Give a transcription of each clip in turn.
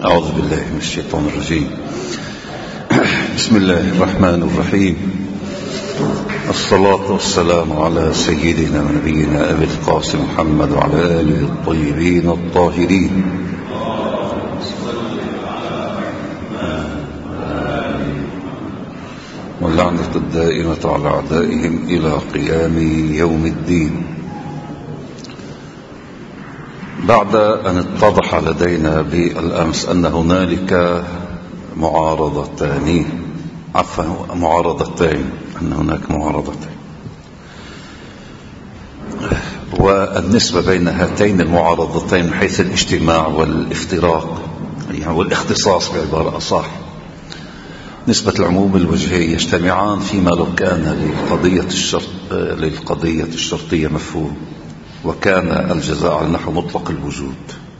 أعوذ بالله من الشيطان الرجيم. بسم الله الرحمن الرحيم. الصلاة والسلام على سيدنا ونبينا أبي القاسم محمد وعلى آله الطيبين الطاهرين. واللعنة الدائمة على أعدائهم إلى قيام يوم الدين. بعد أن اتضح لدينا بالأمس أن هنالك معارضتين، أن هناك معارضتين، والنسبة بين هاتين المعارضتين من حيث الاجتماع والافتراق يعني والاختصاص بعبارة أصح، نسبة العموم الوجهي يجتمعان فيما لو كان للقضية الشرطية مفهوم، وكان الجزاء على نحو مطلق الوجود،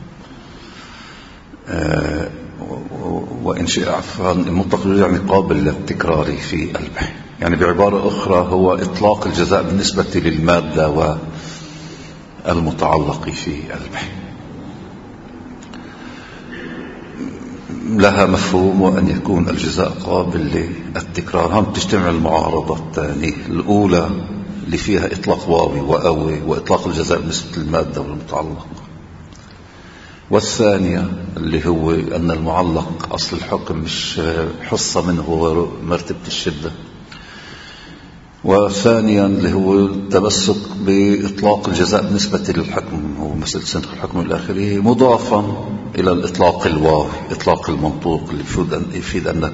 وإن شئ عفوا المطلق الوجود يعني قابل للتكرار في البحث، يعني بعبارة أخرى هو إطلاق الجزاء بالنسبة للمادة والمتعلق في البحث، لها مفهوم وأن يكون الجزاء قابل للتكرار. هم تجتمع المعارضة الثانية، الأولى اللي فيها إطلاق واوي وأوي وإطلاق الجزاء بالنسبة للمادة والمتعلق، والثانية اللي هو أن المعلق أصل الحكم مش حصة منه هو مرتبة الشدة، وثانيا اللي هو التمسك بإطلاق الجزاء بالنسبة للحكم هو مسألة سنخ الحكم إلى آخره، مضافا إلى الإطلاق الواوي إطلاق المنطوق اللي يفيد أن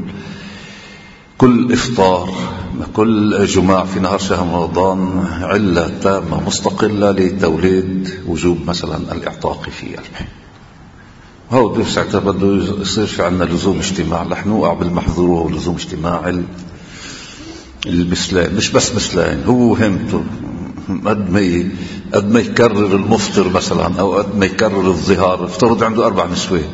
كل إفطار كل جماع في نهار شهر رمضان علة تامة مستقلة لتوليد وجوب مثلا الإعتاق في البحث. وهو ده ساعتها بده يصير في عنا لزوم اجتماع، رح نوقع بالمحظور وهو لزوم اجتماع المثلين، مش بس مثلين، هو همته قد ما يكرر المفطر مثلا أو قد ما يكرر الظهار. افترض عنده 4 نسوين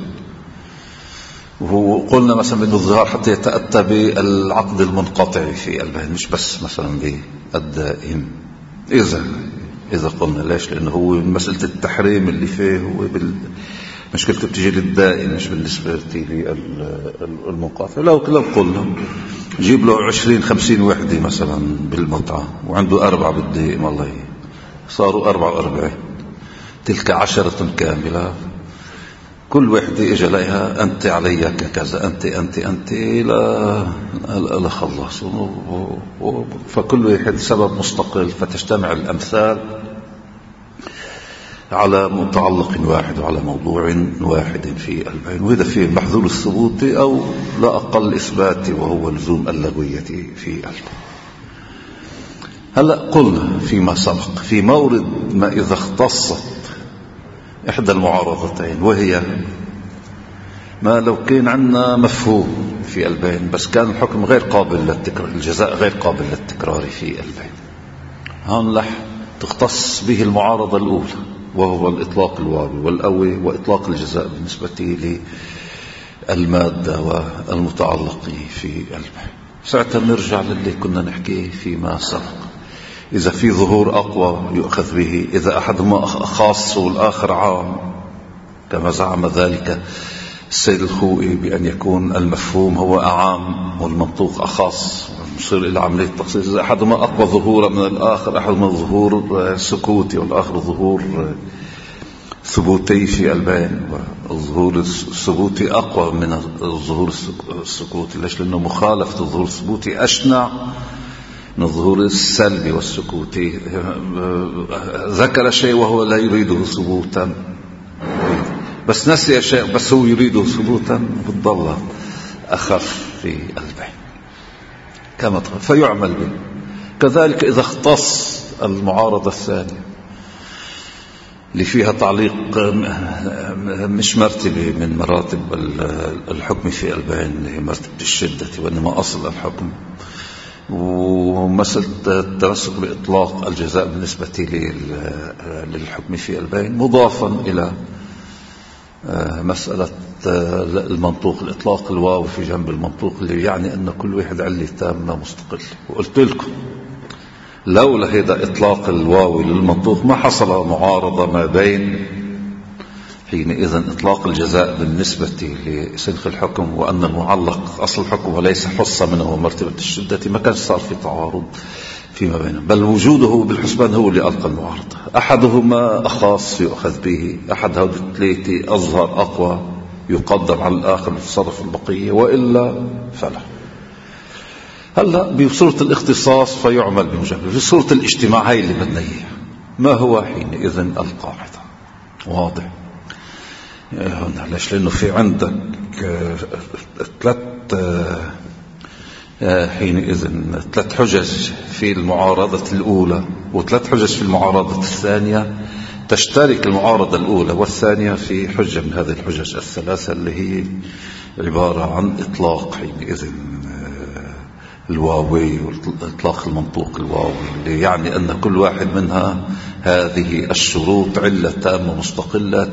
وقلنا مثلا انه الظهار حتى يتأتى بالعقد المنقطع في البحث، مش بس مثلا بالدائم. إذا قلنا ليش؟ لأنه هو مسألة التحريم اللي فيه هو مشكلته بتجي للدائم مش بالنسبة للمنقطع. لو قلنا جيب له 20-50 وحدة مثلا بالمتعة وعنده 4 بالدائم، الله صاروا 44، تلك 10 كاملة، كل وحدة إجا لها أنت علي كذا أنت لا خلص، فكل واحد سبب مستقل، فتجتمع الأمثال على متعلق واحد وعلى موضوع واحد في البين، وهذا فيه المحذور الثبوتي أو لا أقل إثباتي وهو لزوم اللغوية في البين. هلأ قلنا فيما سبق في مورد ما إذا اختصت إحدى المعارضتين، وهي ما لو كان عندنا مفهوم في البين بس كان الحكم غير قابل للتكرار، الجزاء غير قابل للتكرار في البين، هون رح تختص به المعارضة الأولى وهو الإطلاق الواوي والأوي وإطلاق الجزاء بالنسبة للمادة والمتعلق في البين. ساعتها نرجع للي كنا نحكيه فيما سبق، إذا في ظهور أقوى يؤخذ به، إذا أحدهما خاص والآخر عام كما زعم ذلك السيد الخوئي بأن يكون المفهوم هو أعام والمنطوق أخص، نصير إلى عملية التخصيص. إذا أحدهما أقوى ظهورا من الآخر، أحدهما ظهور سكوتي والآخر ظهور ثبوتي في البين، والظهور الثبوتي أقوى من الظهور السكوتي. ليش؟ لأنه مخالفة الظهور الثبوتي أشنع من الظهور السلبي والسكوتي. ذكر شيء وهو لا يريده ثبوتا، بس نسي شيء بس هو يريده ثبوتا، بالضبط أخف في البحث كما فيعمل به. كذلك إذا اختص المعارضة الثانية اللي فيها تعليق مش مرتبة من مراتب الحكم في البين اللي هي مرتبة الشدة وإنما أصل الحكم، ومسألة التمسك بإطلاق الجزاء بالنسبة للحكم في البين، مضافا إلى مسألة المنطوق الإطلاق الواو في جنب المنطوق اللي يعني أن كل واحد علة تامة مستقل. وقلت لكم لولا هذا إطلاق الواو للمنطوق ما حصل معارضة ما بين حينئذ إطلاق الجزاء بالنسبة لسنخ الحكم وأن المعلق أصل الحكم وليس حصة منه مرتبة الشدة ما كان صار في تعارض فيما بينهم، بل وجوده بالحسبان هو اللي ألقى المعارضة. أحدهما أخص يؤخذ به، أحد هؤلاء الثلاثة أظهر أقوى يقدم على الآخر في صرف البقية، وإلا فلا. هلا بصورة الاختصاص فيعمل بمجرد، في صورة الاجتماع هاي اللي بدنا إياها. ما هو حينئذ القاعدة؟ واضح هنا ليش؟ لأنه في عندك حينئذ ثلاث حجج في المعارضة الأولى وثلاث حجج في المعارضة الثانية، تشترك المعارضة الأولى والثانية في حجة من هذه الحجج الثلاثة اللي هي عبارة عن إطلاق حينئذ الواوي وإطلاق المنطوق الواوي، اللي يعني أن كل واحد منها هذه الشروط علة تامة مستقلة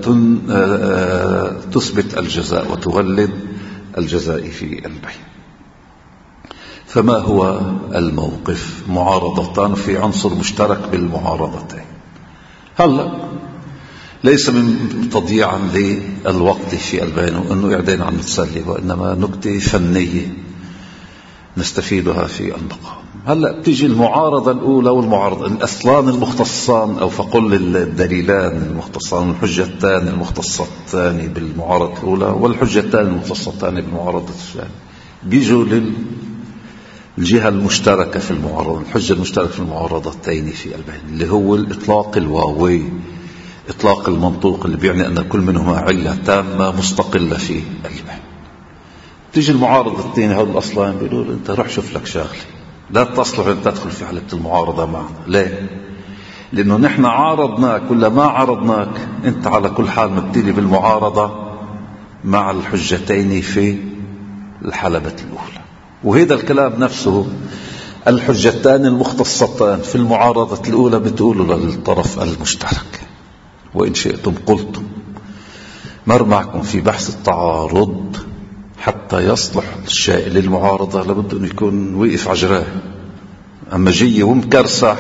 تثبت الجزاء وتولد الجزاء في البيع. فما هو الموقف؟ معارضتان في عنصر مشترك بالمعارضتين. هلا ليس من تضييعا للوقت في البيان وأنه إعدين عن التسلي، وإنما نكتة فنية نستفيدها في المقام. هلا بتيجي المعارضة الأولى والمعارضة الأصلان المختصان أو فقل الدليلان المختصان، الحجتان المختصتان بالمعارضة الأولى والحجتان المختصتان بالمعارضة الثانية، بيجوا الجهة المشتركة في المعارضة، الحجة المشتركة في المعارضتين في البين، اللي هو الإطلاق الواوي، إطلاق المنطوق، اللي بيعني أن كل منهما علة تامة مستقلة في البين. تيجي المعارضة الثانية هؤلاء الأصلين بيقولوا أنت روح شوف لك شغلة، لا تصلح أن تدخل في حالة المعارضة معنا. ليه؟ لأنه نحن عارضناك ولا ما عارضناك، أنت على كل حال مبتلي بالمعارضة مع الحجتين في الحلبة الأولى. وهذا الكلام نفسه الحجتان المختصتان في المعارضة الأولى بتقولوا للطرف المشترك، وإن شئتم قلتم مر معكم في بحث التعارض حتى يصلح الشيء للمعارضة لابد أن يكون وقف عجراه، أما جي ومكرسح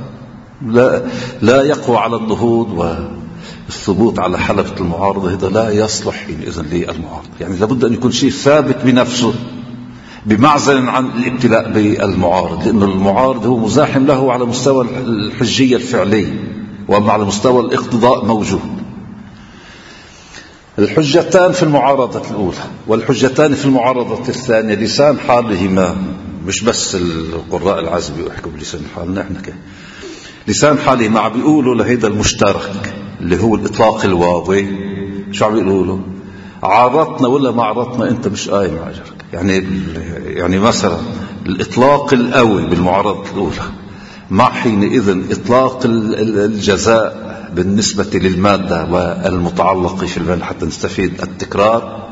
لا يقوى على النهوض والثبوت على حلبة المعارضة، هذا لا يصلح حينئذ للمعارضة. يعني لابد أن يكون شيء ثابت بنفسه بمعزل عن الابتلاء بالمعارض، لأن المعارض هو مزاحم له على مستوى الحجية الفعلية، وأما على مستوى الاقتضاء موجود. الحجتان في المعارضة الأولى والحجتان في المعارضة الثانية لسان حالهما، مش بس القراء العزبي يحكوا بلسان حالنا احنا كده، لسان حالهما عم بيقولوا لهيدا المشترك اللي هو الإطلاق الواوي. شو عم بيقولوا؟ عارضتنا ولا ما عارضتنا أنت مش قايم عجرك. يعني مثلا الإطلاق القوي بالمعارضة الأولى مع حينئذ إطلاق الجزاء بالنسبة للمادة والمتعلق في البين حتى نستفيد التكرار،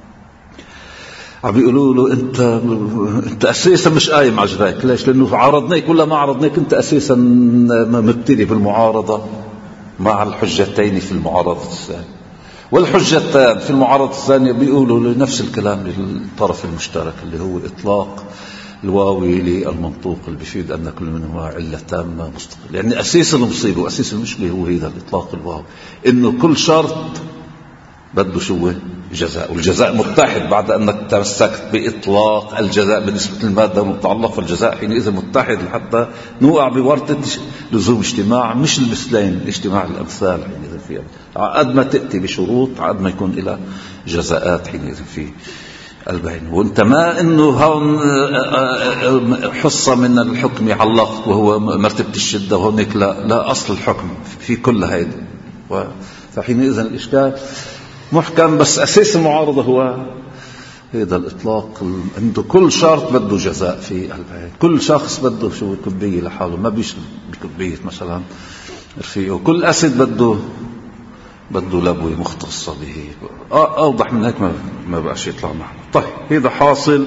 عم بيقولوا له أنت أساسا مش قايم عجرك. ليش؟ لأنه عارضناك ولا ما عارضناك أنت أساسا مبتدي بالمعارضة مع الحجتين في المعارضة الثانية. والحجتان في المعارضة الثانية بيقولوا لنفس الكلام للطرف المشترك اللي هو إطلاق الواوي للمنطوق، اللي بيفيد أن كل منهما علة تامة مستقلة. يعني أساس المصيبة وأساس المشكلة هو هذا الإطلاق الواوي، إنه كل شرط بده شو جزاء، والجزاء متحد بعد أنك تمسكت بإطلاق الجزاء بالنسبة للمادة والمتعلق، فالجزاء حينئذ متحد لحتى نوقع بورطة لزوم اجتماع مش المثلين، اجتماع الأمثال حينئذ فيها عقد ما تأتي بشروط عقد ما يكون إلى جزاءات حينئذ في البين. وانت ما انه هون حصة من الحكم يعلق وهو مرتبة الشدة وهونك لا أصل الحكم في كل هيدا، فحينئذ الإشكال محكم. بس أساس المعارضة هو هذا الإطلاق، عنده كل شرط بده جزاء في البين، كل شخص بده شو كبية لحاله ما بيشرب بكبية مثلا رفيقه، كل أسد بده لبوي مختصة به. أوضح من هيك ما بقاش يطلع معنا. طيب هذا حاصل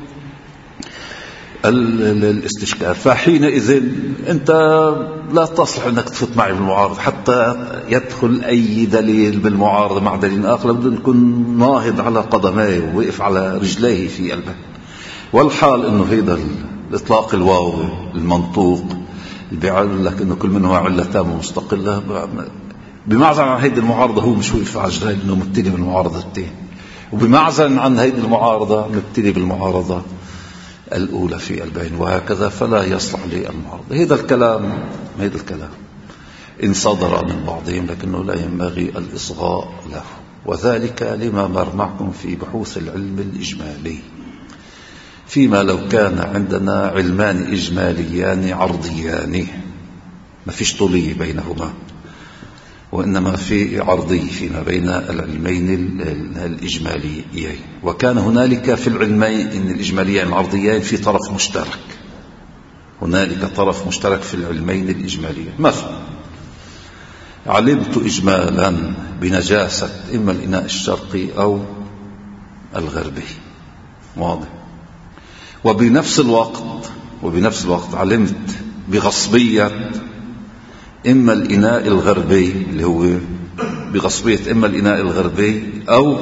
الاستشكال. فحينئذ أنت لا تصلح أنك تفوت معي بالمعارضة حتى يدخل أي دليل بالمعارضة مع دليل آخر، لابد أن يكون ناهض على قدميه ووقف على رجليه في البين. والحال أنه هذا الإطلاق الواوي المنطوق اللي بيقول لك أنه كل منه علة تامة مستقلة بمعزل عن هيدي المعارضة هو مش واقف على رجليه انه مبتلي بالمعارضة الثانية، وبمعزل عن هيدي المعارضة مبتلي بالمعارضة الأولى في البين، وهكذا فلا يصلح للمعارضة. هذا الكلام إن صدر من بعضهم لكنه لا ينبغي الإصغاء له، وذلك لما مر معكم في بحوث العلم الإجمالي، فيما لو كان عندنا علمان إجماليان عرضيان ما فيش طولية بينهما، وإنما في عرضي فيما بين العلمين الإجماليين، وكان هنالك في العلمين الإجماليين العرضيين في طرف مشترك، هنالك طرف مشترك في العلمين الإجماليين. مثلا علمت إجمالا بنجاسة إما الإناء الشرقي أو الغربي، واضح، وبنفس الوقت علمت بغصبية إما الإناء الغربي، اللي هو بغصبية إما الإناء الغربي أو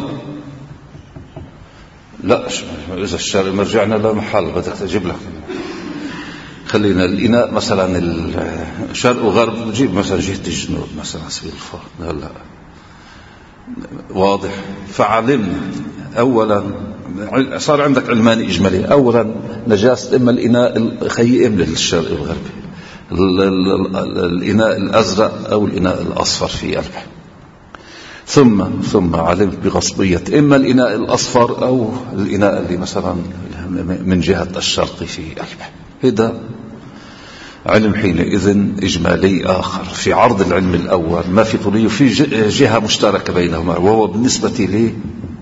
لا، إذا الشرق مرجعنا لمحل بدك أجيب لك، خلينا الإناء مثلا الشرق وغرب، نجيب مثلا جهة الجنوب مثلا سبيل الفرق، لا واضح. فعلمنا أولا، صار عندك علمان إجمالي، أولا نجاسة إما الإناء خيئم للشرق والغربي، الإناء الأزرق أو الإناء الأصفر في البحر، ثم علمت بغصبية إما الإناء الأصفر أو الإناء اللي مثلا من جهة الشرق في البحر. هذا علم حينئذ إجمالي آخر في عرض العلم الأول، ما في طولية، في جهة مشتركة بينهما، وهو بالنسبة لي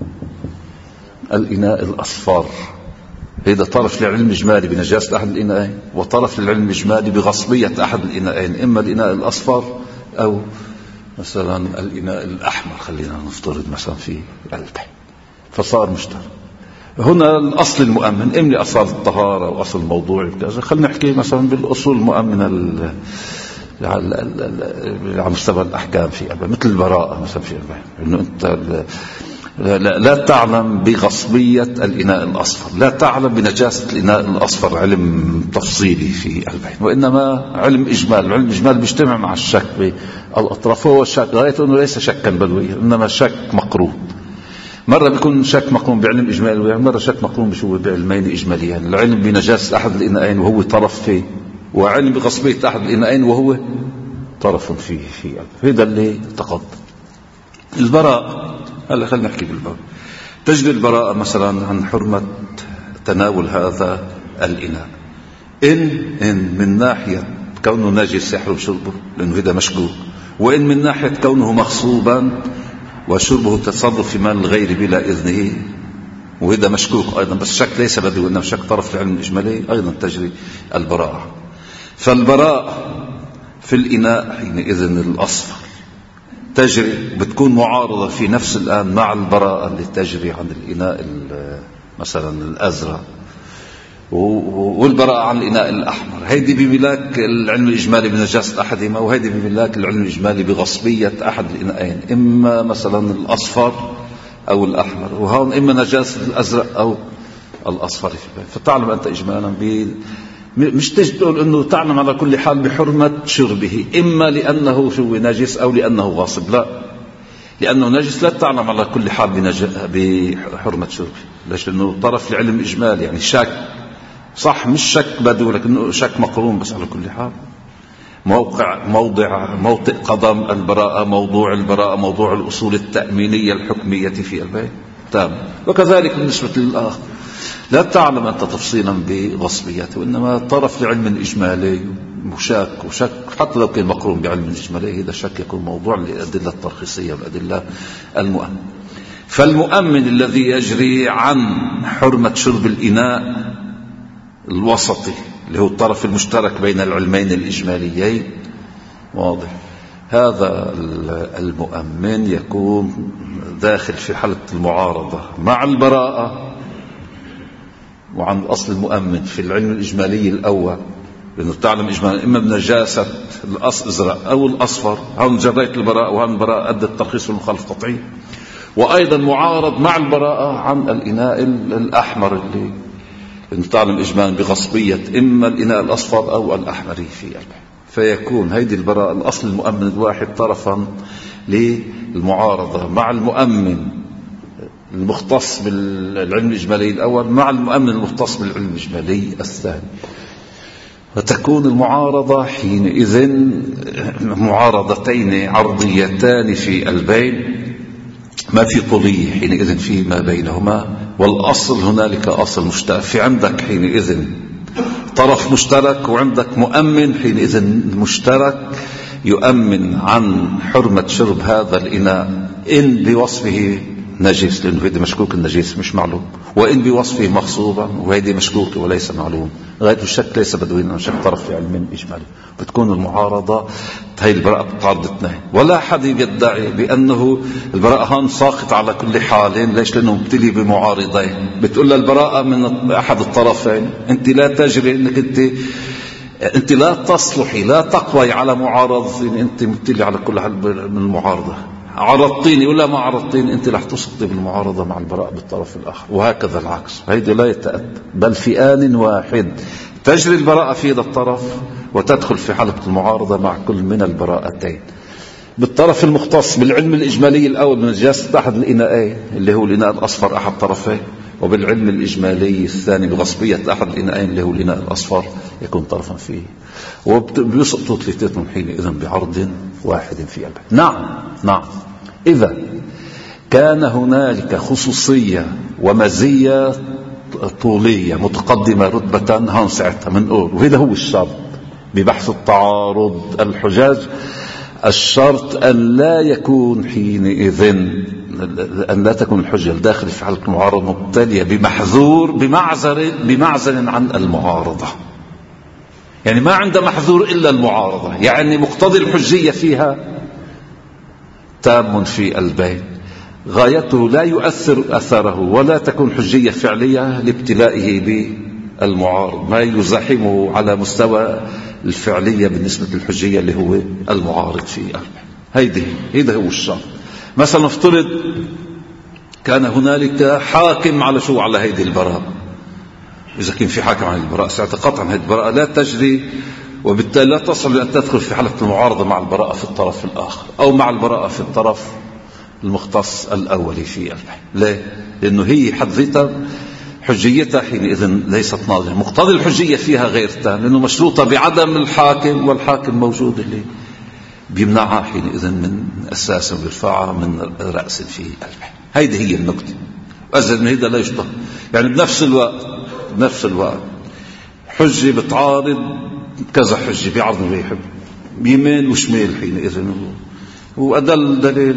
الإناء الأصفر. هذا طرف للعلم الإجمالي بنجاسة أحد الإناءين، وطرف للعلم الإجمالي بغصبية أحد الإناءين، إما الإناء الأصفر أو مثلا الإناء الأحمر، خلينا نفترض مثلا في البحر، فصار مشترك. هنا الأصل المؤمن، إما لأصل الطهارة وأصل الموضوع كذا، خلينا نحكي مثلا بالأصول المؤمنة على مستوى الأحكام في البحر، مثل البراءة مثلا في البحر، إنه أنت لا تعلم بغصبية الإناء الأصفر، لا تعلم بنجاسة الإناء الأصفر علم تفصيلي في البحث، وإنما علم إجمال. العلم الإجمال بيجتمع مع الشك بالأطراف، هو الشك غاية أنه ليس شكا بدويا، إنما شك مقرون. مرة بيكون شك مقرون بعلم إجمالي، مرة شك مقرون بشو بعلمين إجماليين، العلم بنجاسة أحد الإناءين وهو طرف فيه، وعلم بغصبية أحد الإناءين وهو طرف فيه في هذا اللي تقدم. البراءة، هلا خلينا نحكي بالبراءة. تجري البراءة مثلا عن حرمة تناول هذا الإناء إن من ناحية كونه نجس يحرم شربه لأنه هذا مشكوك، وإن من ناحية كونه مغصوبا وشربه تصرف في مال الغير بلا إذنه، وهذا مشكوك أيضا، بس شك ليس بدوي وإنما شك طرف العلم الإجمالي، أيضا تجري البراءة. فالبراءة في الإناء حينئذ الأصفر تجري، بتكون معارضة في نفس الآن مع البراءة اللي تجري عن الإناء مثلا الأزرق، والبراءة عن الإناء الأحمر. هيدي بملاك العلم الإجمالي بنجاسة أحدهما، وهيدي بملاك العلم الإجمالي بغصبية أحد الإناءين، إما مثلا الأصفر أو الأحمر، وهون إما نجاسة الأزرق أو الأصفر. فتعلم أنت إجمالا مش تقول أنه تعلم على كل حال بحرمة شربه، إما لأنه شو نجس أو لأنه غاصب، لا، لأنه نجس لا تعلم على كل حال بحرمة شربه. ليش؟ لأنه طرف لعلم إجمالي، يعني شك صح، مش شك بدو لكنه شك مقرون، بس على كل حال موطئ قدم البراءة، موضوع البراءة، موضوع الأصول التأمينية الحكمية في البيت تام. وكذلك بالنسبة للآخر لا تعلم أنت تفصيلا بغصبيته، وإنما طرف لعلم إجمالي وشك حتى لو كان مقرون بعلم إجمالي، هذا الشك يكون موضوع للأدلة الترخيصية والأدلة المؤمن. فالمؤمن الذي يجري عن حرمة شرب الإناء الوسطي اللي هو الطرف المشترك بين العلمين الإجماليين، واضح، هذا المؤمن يكون داخل في حالة المعارضة مع البراءة وعن الأصل المؤمن في العلم الإجمالي الأول، لأنه تعلم إجمالا إما بنجاسة الأزرق أو الأصفر، هون جريت البراءة وهون البراءة أدى الترخيص والمخالف قطعي، وأيضا معارض مع البراءة عن الإناء الأحمر اللي تعلم إجمالا بغصبية إما الإناء الأصفر أو الأحمر في البحر. فيكون هيدي البراءة الأصل المؤمن الواحد طرفا للمعارضة مع المؤمن المختص بالعلم الإجمالي الأول مع المؤمن المختص بالعلم الإجمالي الثاني، وتكون المعارضة حينئذ معارضتين عرضيتان في البين، ما في طولية حينئذ فيما بينهما، والأصل هنالك أصل مشترك. في عندك حينئذ طرف مشترك وعندك مؤمن، حينئذ المشترك يؤمن عن حرمة شرب هذا الإناء إن بوصفه نجس، لأنه هيدي مشكوك النجيس مش معلوم، وإن بوصفه مغصوبا وهيدي مشكوك وليس معلوم. غاية الشك ليس بدوينا، شك طرف في علم إجمالي. بتكون المعارضة هي البراءة بتعرض اثنين، ولا حد يدعي بأنه البراءة هون ساقط على كل حال. ليش؟ لأنه مبتلي بمعارضين. بتقول له البراءة من أحد الطرفين، أنت لا تجري أنك أنت لا تصلحي لا تقوي على معارضة، أنت مبتلي على كل حال من المعارضة. عرضتيني ولا ما عرضتيني، أنت رح تسقطي بالمعارضة مع البراءة بالطرف الآخر، وهكذا العكس. هيدا لا يتأتى، بل في آن واحد تجري البراءة في هذا الطرف وتدخل في حلقة المعارضة مع كل من البراءتين. بالطرف المختص بالعلم الإجمالي الأول من نجاسة أحد الإناءين اللي هو الإناء الأصفر أحد طرفين، وبالعلم الإجمالي الثاني بغصبية أحد الإناءين اللي هو الإناء الأصفر يكون طرفا فيه، وبيسقطوا ثلاثتهم حينئذ بعرض واحد في البين. نعم إذا كان هنالك خصوصية ومزية طولية متقدمة رتبة، هون ساعتها منقول، وهذا هو الشرط ببحث التعارض الحجاج. الشرط أن لا يكون حينئذ أن لا تكون الحجة الداخل في حلقة المعارضة مبتلية بمحذور بمعزل عن المعارضة. يعني ما عند محذور إلا المعارضة، يعني مقتضي الحجية فيها تام في البين، غايته لا يؤثر أثره ولا تكون حجية فعلية لابتلائه بالمعارض، ما يزاحمه على مستوى الفعلية بالنسبة للحجية اللي هو المعارض في البين. هيدا هو الشرط. مثلا افترض كان هنالك حاكم على على هيدي البراءة. إذا كان في حاكم على البراءة ساعتها قطعا هيدي البراءة لا تجري، وبالتالي لا تصل لأن تدخل في حالة المعارضة مع البراءة في الطرف الآخر أو مع البراءة في الطرف المختص الأولي في البين. ليه؟ لأنه هي حد ذاتها حجيتها حينئذ ليست ناظرة، مقتضي الحجية فيها غير تام، لأنه مشروطة بعدم الحاكم، والحاكم موجود اللي بيمنعها حينئذ من أساس ويرفعها من رأس في البين. هيدي هي النقطة. وأزل من هيدا لا يشتغل. يعني بنفس الوقت حجة بتعارض كذا حجة بعرض ويحب يمين وشمال حينئذ، وأدل دليل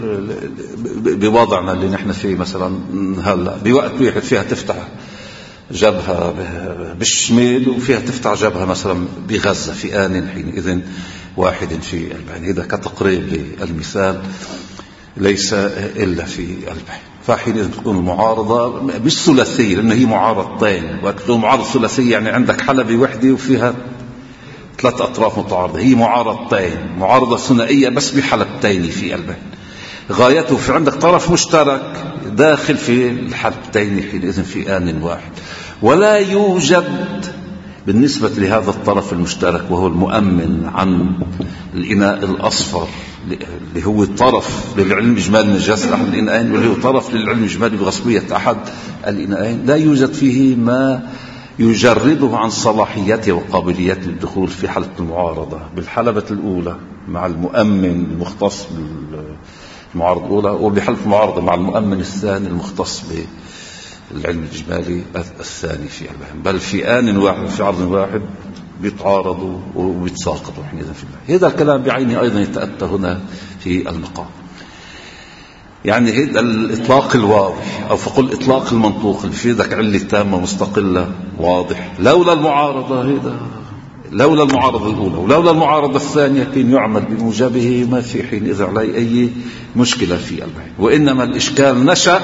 بوضعنا اللي نحن فيه مثلا هلا بوقت واحد فيها تفتح جبهة بالشمال وفيها تفتح جبهة مثلا بغزة في آن حينئذ واحد في البين. هذا كتقريب للمثال ليس إلا في البين. فحينئذ تكون المعارضة مش ثلاثية، لأنه هي معارضتين، وأكتب معارضة ثلاثية يعني عندك حلبة وحدة وفيها ثلاث أطراف متعارضة. هي معارضتين، معارضة ثنائية بس بحلبتين في البين. غايته في عندك طرف مشترك داخل في الحلبتين حينئذ في آن واحد، ولا يوجد بالنسبة لهذا الطرف المشترك وهو المؤمن عن الإناء الأصفر اللي هو طرف للعلم الإجمالي النجاسة أحد الإناءين، واللي هو طرف للعلم الإجمالي بغصبية أحد الإناءين، لا يوجد فيه ما يجرده عن صلاحيته وقابليته للدخول في حالة المعارضة بالحلبة الأولى مع المؤمن المختص بالمعارضة الأولى، وبحالة المعارضة مع المؤمن الثاني المختص بالعلم الإجمالي الثاني في البين. بل في آن واحد في عرض واحد بيتعارضوا وبيتساقطوا حينئذ في البين. هذا الكلام بعينه أيضا يتأتى هنا في المقام. يعني هذا الإطلاق الواوي أو فقل إطلاق المنطوق اللي في ذلك علة تامة مستقلة واضح، لولا المعارضة لولا المعارضة الأولى ولولا المعارضة الثانية كان يعمل بموجبه ما في حينئذ عليه أي مشكلة في البين. وإنما الإشكال نشأ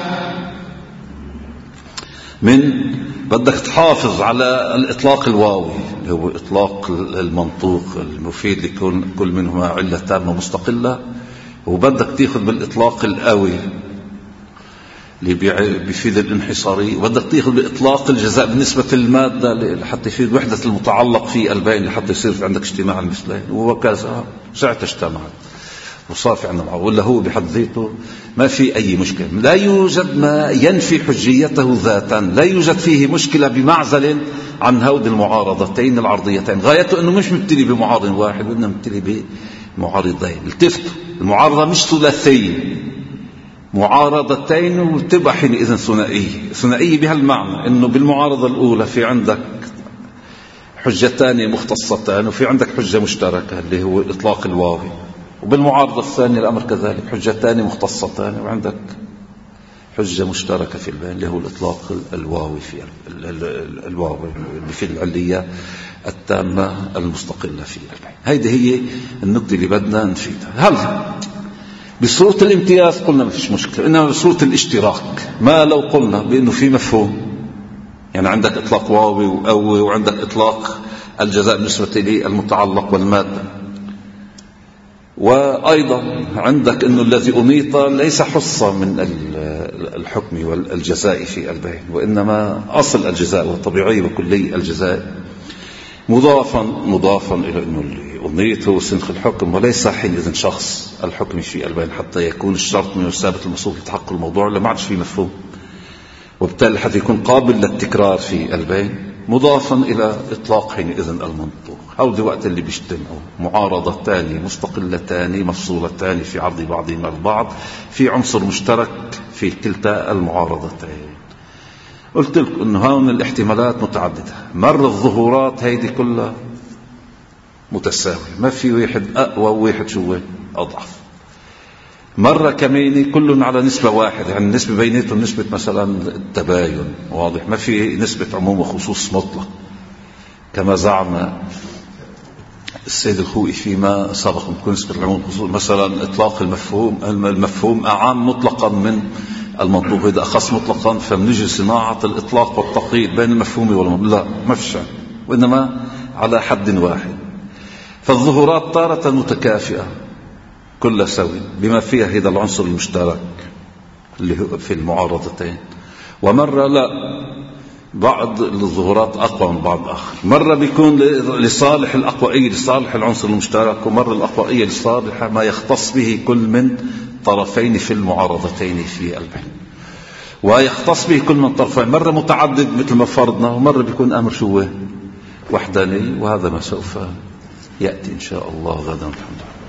من بدك تحافظ على الإطلاق الواوي اللي هو إطلاق المنطوق المفيد لكون كل منهما علة تامة مستقلة، وبدك تاخذ بالإطلاق القوي اللي بيفيد الانحصاري، وبدك تاخذ بإطلاق الجزاء بالنسبة للمادة لحتى يفيد وحدة المتعلق في البين لحتى يصير في عندك اجتماع المثلين، وكذا ساعة اجتمعت. وصافي عندنا معارضة، ولا هو بحد ذاته ما في أي مشكلة، لا يوجد ما ينفي حجيته ذاتا، لا يوجد فيه مشكلة بمعزل عن هود المعارضتين العرضيتين. غايته أنه مش مبتلي بمعارض واحد، وإنه مبتلي بمعارضين. التفتوا، المعارضة مش ثلاثية، معارضتين، وتبقى حينئذ ثنائية. ثنائية بهالمعنى أنه بالمعارضة الأولى في عندك حجتان مختصتان، وفي عندك حجة مشتركة اللي هو إطلاق الواوي، وبالمعارضة الثانية الأمر كذلك، حجتان مختصتان وعندك حجة مشتركة في البين اللي هو الإطلاق الواوي في الواوي في العلية التامة المستقلة في البين. هذه هي النقطة اللي بدنا نفيدها. هل بصورة الامتياز قلنا ما فيش مشكلة، إنما بصورة الاشتراك ما لو قلنا بأنه في مفهوم، يعني عندك إطلاق واوي وقوي، وعندك إطلاق الجزاء بالنسبة للمتعلق والمادة، وأيضا عندك أنه الذي أميط ليس حصة من الحكم والجزاء في البين، وإنما أصل الجزاء والطبيعي وكلي الجزاء مضافا إلى أنه اللي أميط هو سنخ الحكم، وليس حينئذ شخص الحكم في البين حتى يكون الشرط من الثابت المصروف يتحقق الموضوع، لما عادش في مفهوم، وبالتالي حتى يكون قابل للتكرار في البين، مضافا إلى إطلاق حينئذ المنطوق. هؤلاء وقت اللي بيجتمعوا معارضتان مستقلتان مفصولتان في عرض بعضهما البعض في عنصر مشترك في كلتا المعارضتين. قلت لكم أنه هون الاحتمالات متعددة، مر الظهورات هيدي كلها متساوية، ما في واحد أقوى وواحد شو أضعف. مرة كمين كل على نسبة واحدة، يعني النسبة بيناتهم نسبة مثلا التباين، واضح، ما في نسبة عموم وخصوص مطلق كما زعم السيد الخوئي فيما سبق، تكون نسبة العموم والخصوص مثلا إطلاق المفهوم أعام مطلقا من المنطوق، إذا أخص مطلقا فمنجي صناعة الإطلاق والتقييد بين المفهوم والمنطوق، لا ما في شيء، وإنما على حد واحد. فالظهورات تارة متكافئة كلها سوي بما فيها هذا العنصر المشترك اللي هو في المعارضتين، ومرة لا، بعض الظهورات أقوى من بعض آخر، مرة بيكون لصالح الأقوائية لصالح العنصر المشترك، ومرة الأقوائية لصالح ما يختص به كل من طرفين في المعارضتين في البين، ويختص به كل من طرفين، مرة متعدد مثل ما فرضنا، ومرة بيكون أمر شو وحداني. وهذا ما سوف يأتي إن شاء الله غدا الحمد لله.